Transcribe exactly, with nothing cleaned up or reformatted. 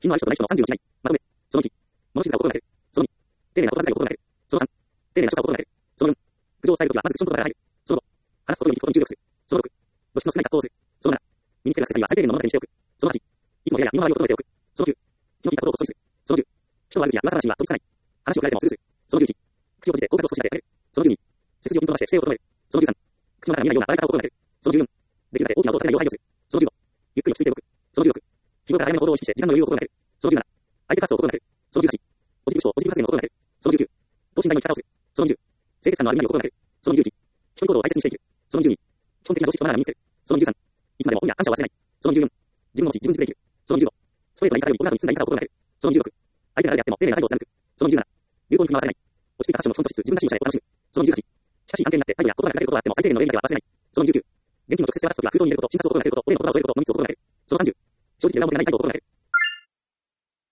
品のある人とない人のさんじゅうの違い。まとめ。そのいち、物静かを心がける。そのに、丁寧な言葉遣いを心がける。そのさん、丁寧な所作を心がける。そのよん、口調を伝えるときはまず口の言葉から入る。そのご、話すことに聞くことに注力する。そのろく、露出の少ない格好をする。そのなな、身につけるアクセサリーは最低限のものだけにしておく。そのはち、いつも部屋や身の回りを整えておく。そのきゅう、気の利いたことをこっそりする。そのじゅう、人の悪口や噂話には飛びつかない。話を振られてもスルーする。そのじゅういち、口を閉じて口角を少しだけ上げる。そのじゅうに、背筋をピンと伸ばして姿勢を整える。そのじゅうさん、口の中が見えないような洗い方を心がける。そのじゅうよん、できるだけ大きな音を立てないよう配慮する。そのじゅうご、ゆっくり落ち着いて動く。そのじゅうろく、日頃から早めの行動を意識して時間の余裕を心がける。そのじゅうなな、相手ファーストを心がける。そのじゅうはち、ポジティブ思考、ポジティブ発言を心がける。そのじゅうきゅう、等身大の生き方をする。そのにじゅう、清潔感のある身なりを心がける。そのにじゅういち、人々を大切にしている。そのにじゅうに、基本的な常識とマナーが身につける。そのにじゅうさん、いつまでも恩や感謝を忘れない。そのにじゅうよん、自分のうち自分にできる。そのにじゅうご、ストレートな言い方よりオブラートに包んだ言い方を心がける。そのにじゅうろく、相手が誰であっても丁寧な態度を貫く。そのにじゅうなな、流行に振り回されない。落ち着いたファッションの基本としつつ自分らしいおしゃれを楽しむ。そのにじゅうはち、親しい関係になって態度や言葉が変えることがあっても最低限の礼儀だけは忘れない。そのにじゅうきゅう、現金を直接手渡すときは封筒に入れること、診察を心がけること、お礼の言葉を添えること、お荷物を心がける。そのさんじゅう、正直で裏表ない態度を心がける。